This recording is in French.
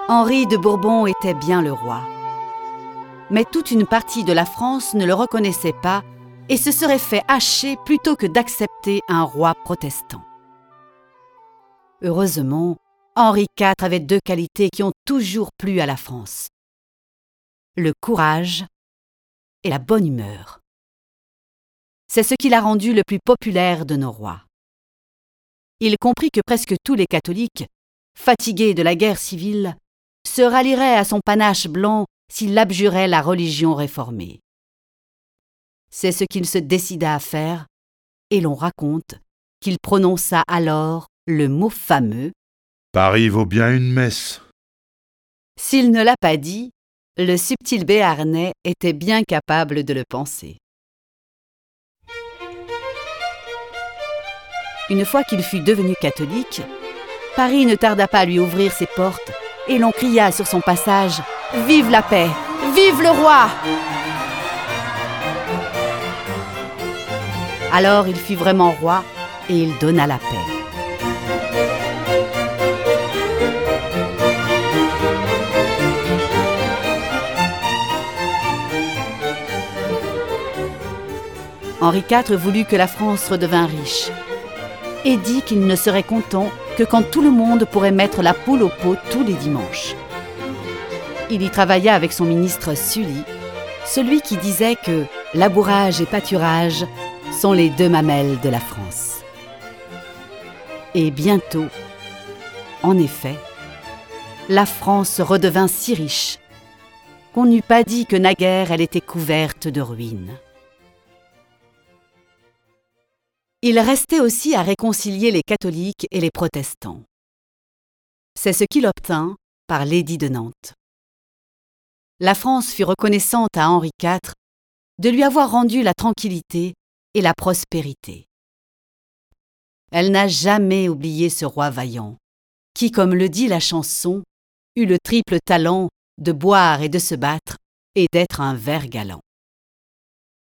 Henri de Bourbon était bien le roi. Mais toute une partie de la France ne le reconnaissait pas et se serait fait hacher plutôt que d'accepter un roi protestant. Heureusement, Henri IV avait deux qualités qui ont toujours plu à la France: le courage et la bonne humeur. C'est ce qui l'a rendu le plus populaire de nos rois. Il comprit que presque tous les catholiques, fatigués de la guerre civile, se rallieraient à son panache blanc s'il abjurait la religion réformée. C'est ce qu'il se décida à faire, et l'on raconte qu'il prononça alors le mot fameux « Paris vaut bien une messe ». S'il ne l'a pas dit, le subtil Béarnais était bien capable de le penser. Une fois qu'il fut devenu catholique, Paris ne tarda pas à lui ouvrir ses portes et l'on cria sur son passage « Vive la paix! Vive le roi !» Alors il fut vraiment roi et il donna la paix. Henri IV voulut que la France redevint riche et dit qu'il ne serait content que quand tout le monde pourrait mettre la poule au pot tous les dimanches. Il y travailla avec son ministre Sully, celui qui disait que labourage et pâturage sont les deux mamelles de la France. Et bientôt, en effet, la France redevint si riche qu'on n'eût pas dit que naguère elle était couverte de ruines. Il restait aussi à réconcilier les catholiques et les protestants. C'est ce qu'il obtint par l'édit de Nantes. La France fut reconnaissante à Henri IV de lui avoir rendu la tranquillité et la prospérité. Elle n'a jamais oublié ce roi vaillant, qui, comme le dit la chanson, eut le triple talent de boire et de se battre et d'être un ver galant.